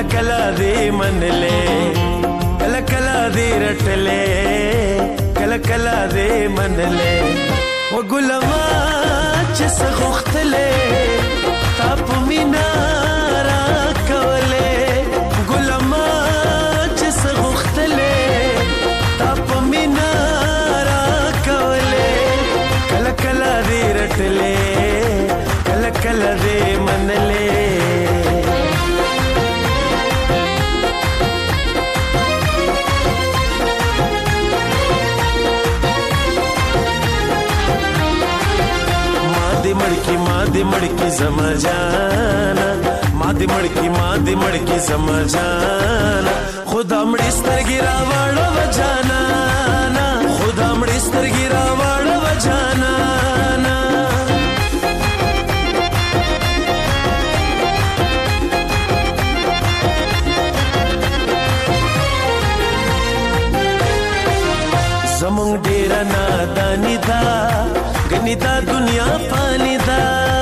کلا دې منلې کلا کلا دې رټلې کلا کلا دې منلې و ګلما چې سغختلې تا په مینا را کولې ګلما چې سغختلې تا په مینا را کولې کلا کلا دې رټلې کلا کلا دې منلې मड़की माँ दे मड़की समा जाना माँ दे मड़की माँ दे मड़की समा जाना खुदा मड़ी स्तर गिरा वाला बजाना ना खुदा मड़ी स्तर गिरा वाला बजाना ना जमुंग डेरा नादानी दा गनीता दुनिया पानी दा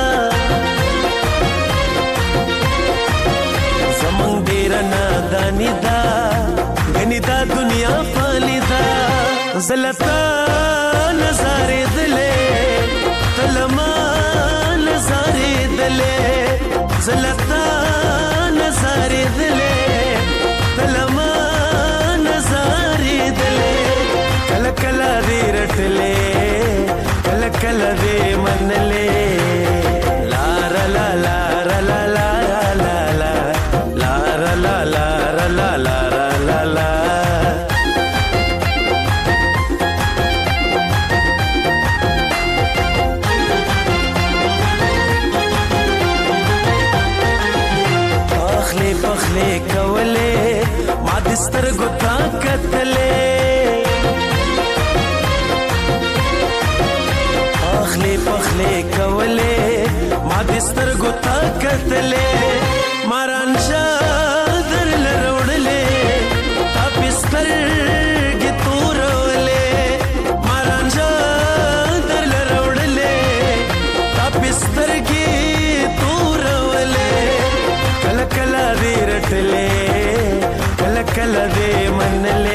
जमंग डेरा नादानी दा गनीता दुनिया पानी दा जलता नजारे दिले तलमा नजारे दिले जलता नजारे दिले तलमा नजारे दिले कला कला दे रटले कला कला दे मनले ला रा ला ला रा ला ला ला ला ला रा ला ला रा ला ला ला ला पखले पखले कवले मा दस्तर गुता कतले पखले पखले कवले मा दस्तर गुता कतले मारान शादर लरोड़ले ता बिस्तर गे तोरले मारान शादर लरोड़ले ता बिस्तर गे तोरले कला कला दे रटले कला कला दे मनले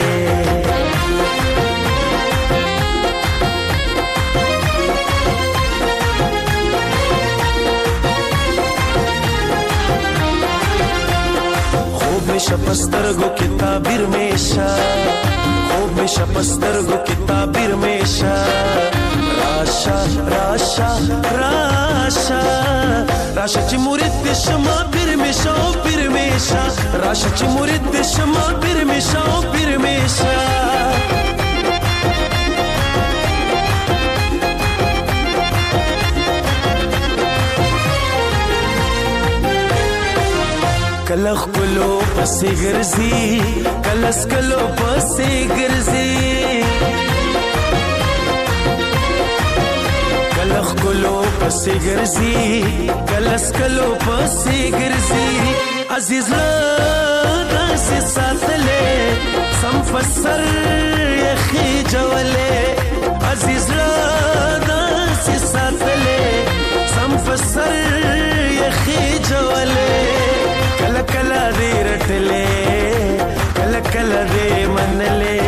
शपस्तर गो किताबिर मेशा खूब में शपस्तर गो किताबिर मेशा राशा राशा राशा राशा ची मुरीद शमा बिर मेशा बिर मेशा राशा ची मुरीद शमा बिर मेशा बिर मेशा कलख कलो पसे गिरजी कलस कलो पसे गिरजी कलख कलो पसे गिरजी कलस कलो पसे गिरजी अजीज दासी साथले संफसर यखी जवले अजीज दासी साथले संफसर यखी जवले कला कला दे रटले कला कला दे मनले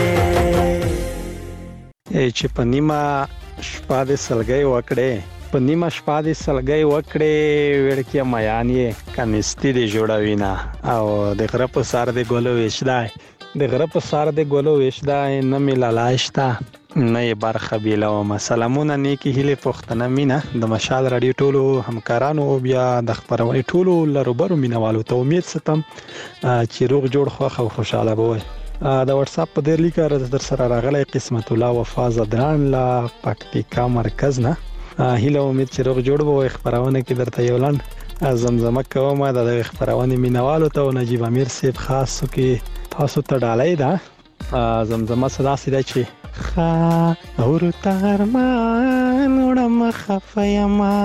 ای چې په نیمه شپه د سلګۍ وکړې په نیمه شپه د سلګۍ وکړې وړکې میان یې کنيستي دی جوړوینا او د غره په سر د ګلو وښدای د غره په سر د ګلو وښدای نه ملالاشتا نه یې برخه بیلوم. سلامونه نیکی هیلې پښتنه مینه د مشال رادیو ټولو همکارانو او بیا د خبرونې ټولو لروبرو مینوالو ته امید ستم چې روغ جوړ خوښ او خوشاله بوي. د واتس اپ په دې لیکه در سره راغلی قسمت الله وفا زدران لا پکتیکا مرکز نه هیله امید چې روغ جوړ بوي. خبرونه کې درته یو لن زمزمه کوم د خبرونې مینوالو ته او نجیب امیر صاحب خاص کې تاسو ته ډالۍ ده زمزمه صدا سیده چې خا اور تارمان وړم خفیما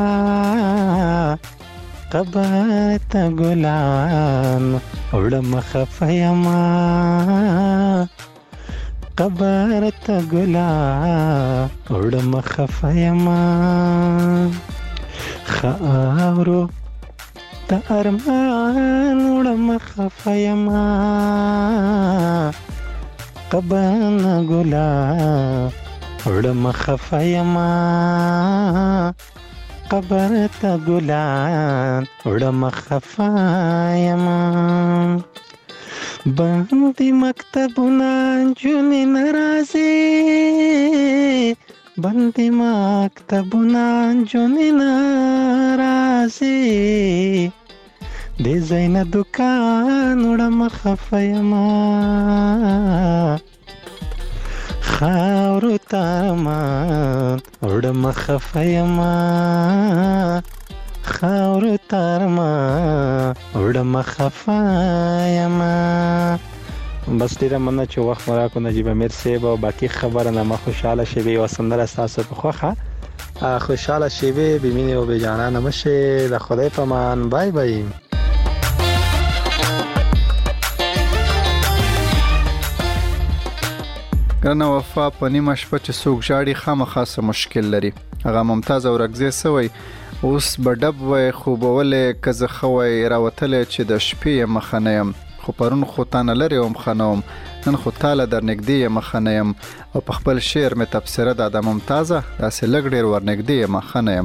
قبر ته ګلان وړم خفیما قبر ته ګلان وړم خفیما خاورو د ارمان وړم خفیما قبان ګلا وړم خفیما قبر ته ګلان وړم خفیما باندې مکتبونه جونې ناراضي باندې مکتبونه جونې ناراضي د زینه دکان وړم خفیما خاورو تارمان وړم خفیما خاورو تارمان وړم خفیما. بس ډیره مننه چې وخت مو راکړو نجیب امیر صاحب او باقي خبره نه ما خوشاله شوي او سندره ستاسو په خوښه خوشاله شوي بې مینې او بې جانانه مشئ. د خدای په امان. بای بای. ګرانه وفا په نیمه شپه چې څوک ژاړي خامخا څه مشکل لري. هغه ممتاز اورکزی سوی اوس به ډب وی خوبولې که زه ښه وی راوتلی چې د شپې یې مخه نه یم خو پرون خو تا نه لرې وم ښه نه وم نن خو تاله در نږدې یې مخه نه یم او په خپل شعر مې تبصره ده د ممتازه داسې لږ ډېر ورنږدې یم ښه نه یم.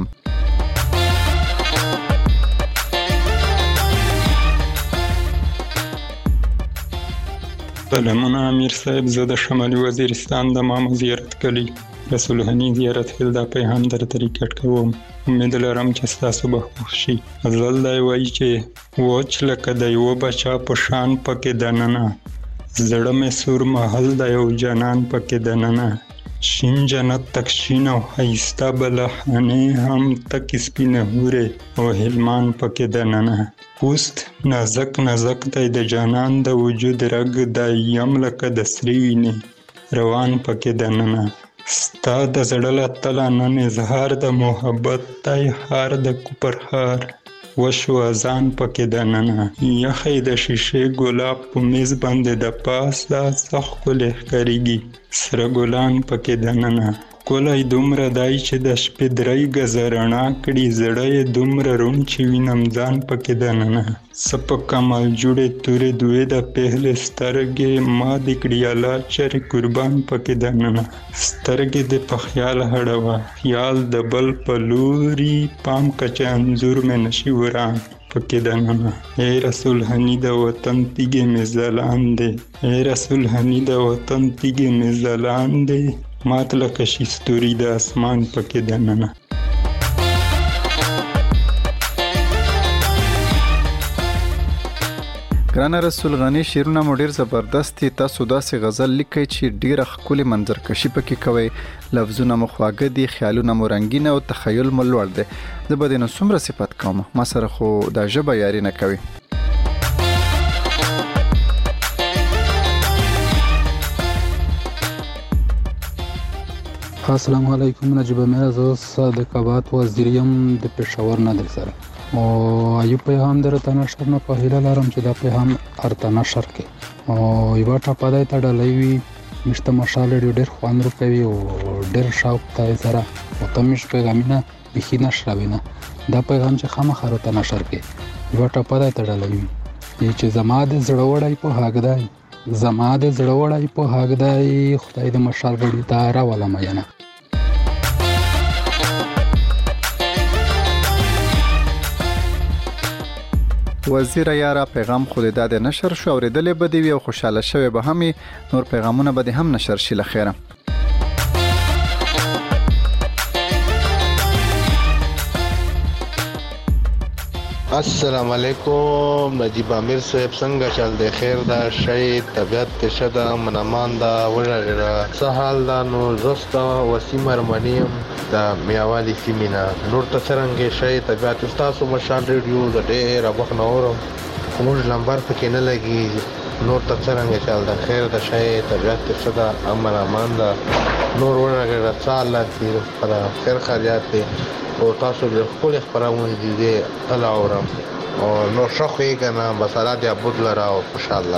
سلامونه امیر صاحب، زه د شمالي وزیرستان د مامو زیارت کلی رسول هني زیارت هیل دا پیغام درته ریکارډ کوم. امید لرم چې ستاسو به خوښ شي. غزل دی وایي چې وچ لکه د یوه بچا په شان پکې دننه زړه مې سور محل دی او جانان پکې دننه شین جنت تک شین او ښایسته بلخانې هم تک سپینه هورې او هلمان پکې دننه پوست نازک نازک دی د جانان د وجود رګ دی یم لکه د سرې وینې روان پکې دننه ستا د زړه له تله نن اظهار د محبت دی هار د کوپر هار وشو اذان پکې دننه یخې د شیشې ګلاب په میز باندې د پاسه څه ښکلی ښکارېږي سره ګلان پکې دننه ښکلی دومره دی چې د شپې درې ګزه رڼا کړي زړه یې دومره روڼ چې وینم ځان پکې دننه څه په کمال جوړې تورې دوې د پهلې سترګې ما دې کړي الله چرې قربان پکې دننه سترګې دې په خیال هړوه خیال د بل په لوري پام که چې انځور مې نشي وران پکې دننه ای رسول هني د وطن تیږې مې ځلان دی ای رسول هني د وطن تیږې مې ځلان دی مات لکه شي ستوري د اسمان پکې دننه. ګرانه رسول غني شعرونه مو ډیر زبردست دي. تاسو داسې غزل لیکئ چې ډیره ښکلې منظرکشي پکې کوئ لفظونه مو خواږه دي خیالونه مو رنګین او تخیل مو لوړ دی. زه به دې نو څومره صفت کوم ما سره خو دا ژبه یاري نه کوي. السلام علیکم نجیب امیر زه صادق آباد وزیریم د پېښور نه در سره او ایو پیغام درته نشر نه په هیله لرم چې دا پیغام ارته نشر کې او یوه ټپه دی ته ډالۍ وي مشته مشال ډېر خوند ورکوي او ډېر شوق ته یې سره او ته مش پیغامونه بیخي نشروي نه دا پیغام چې خامخا راته نشر کې یوه ټپه دی ته ډالۍ وي چې زما د زړه وړی په حق دی زما د زړه وړی په حق دی خدای د مشال غړي ته راوله مینه. وزیر یاره پیغام خود داده نشر شو اوریدلې بدی وی او خوشاله شوه به همي نور پیغامونه به هم نشر شي لخيره. السلام علیکم نجیب امیر صاحب څنګه چل دی خیر دا شی طبیعت ته شدا منامان دا وړه سهال دا نو زستا وسیم ارمنیم دا میاوالی سیمینا نور تسرنګ شی طبیعت تاسو مشان ریډیو د ډېر وخت نورم کوم لمبر پکې نه لګي نور تسرنګ چل دا خیر دا شی طبیعت ته شدا امن امان دا نور وړه سال دې پر خیر خیرات او تاسو د خپل خبرونه دي الله اورم او نو شخوي کنه بسالات یا بود لرا او خوشاله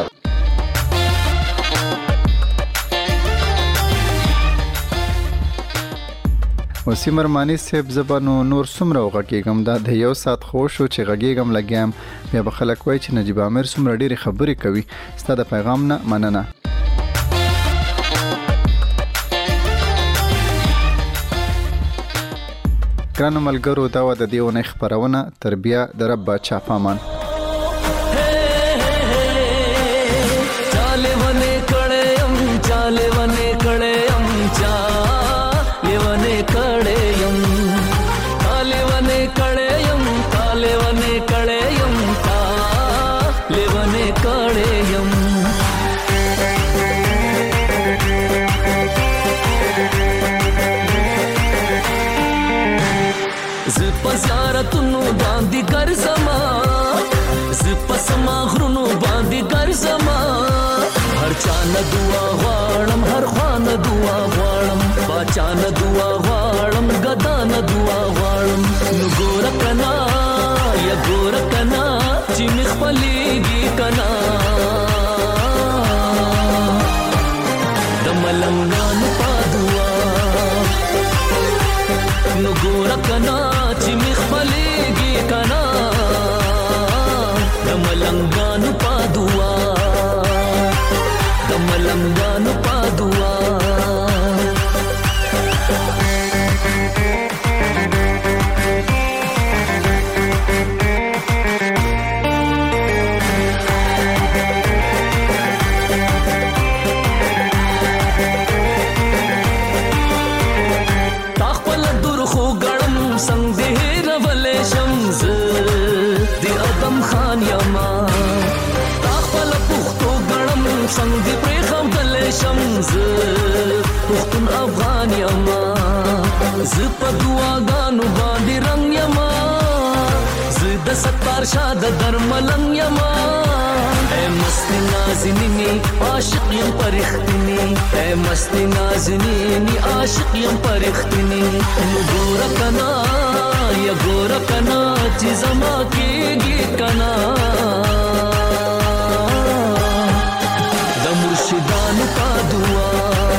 وسیم ارمانی صاحب زبانو نور څومره وغږیږم دا د یو ساعت خو شو چې غږیږم لګیم بیا به خلک وایي چې نجیب عامر څومره ډېرې خبرې کوي. ستا د پیغام نه مننه. ګرانو ملګرو دا وه د دې اونۍ خپرونه. تر بیا د رب باچا پامان. زیارتونو باندې ګرځما زپ سما غرونو باندې ګرځما هر چا نه دعا غواړم هر خوا نه دعا غواړم باچا نه دعا غواړم ګدا نه دعا غواړم نو ګور کنا یا ګور کنا چې مخبلېږي کنا د ملنګانو په دعا نو ګور کنا چې مخبلېږي کنا د ملنګانو په دعا د ملنګانو په دعا څنګه دې پرې خم دلې شمز پښتون افغان یما ز په دعاګانو باندې رنگ یما ز د ستار شاد درملنګ یما اے مست نازنینی عاشق یم پرختنی اے مست نازنینی عاشق یم پرختنی نو ګور کنا یا ګور کنا چې زما کېږي کنا مرشدان پا دعا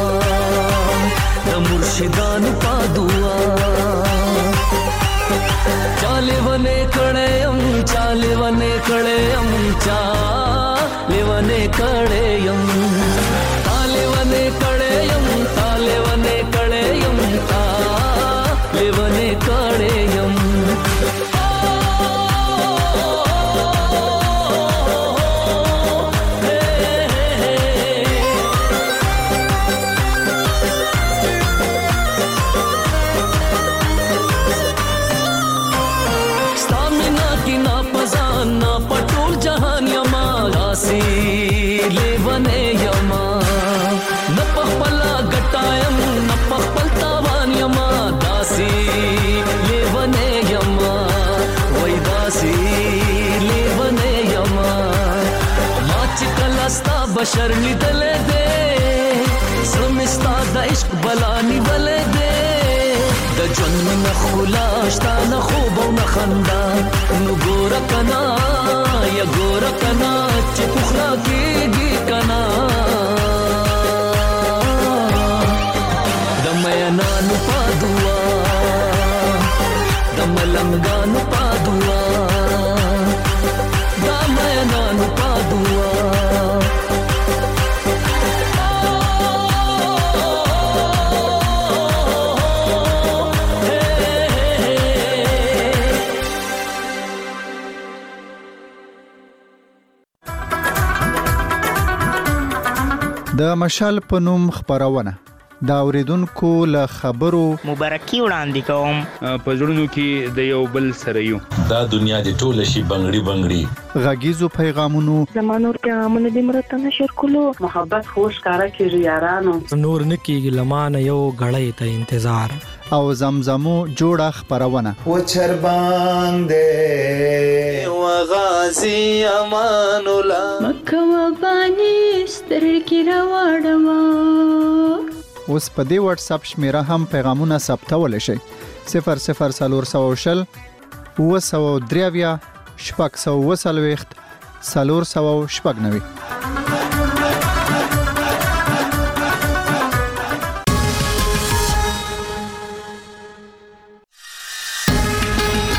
د مرشدان پا دعا چاله ونه کړه ام چاله ونه کړه ام چاله ونه کړه ام چاله ونه کړه ام چاله ونه کړه ام چاله ونه کړه ام بشر لیدلې دې سمستا د عشق بلانی ولې دې د ژوند نه خلاصتا نه خوب او نه خندا نو ګور کنا یا ګور کنا چې پخلا کېږي کنا د مینانو په دعا د ملنګانو په دعا د مینانو په دعا د مشال په نوم خبرونه دا اوریدونکو له خبرو مبارکي وړاندې کوم په زړونو کې د یو بل سره یو دا دنیا د ټوله شي بنگړي بنگړي غږیزو پیغامونو زمانور پیغامونه د مرته نشر کولو محبت خوش کارا کیږي یارانو نور نکیږي لمانه یو غړې ته انتظار او زمزمو جوړه خبرونه و چر باندې و غازی امان الله مکه و بانی سترګې راوړم اوس په دې واتس اپ شمیره هم پیغامونه ثبتول شي صفر صفر سلور سو شل و سو دریاویا شپږ سو وسلويخت سلور سو شپږ نوي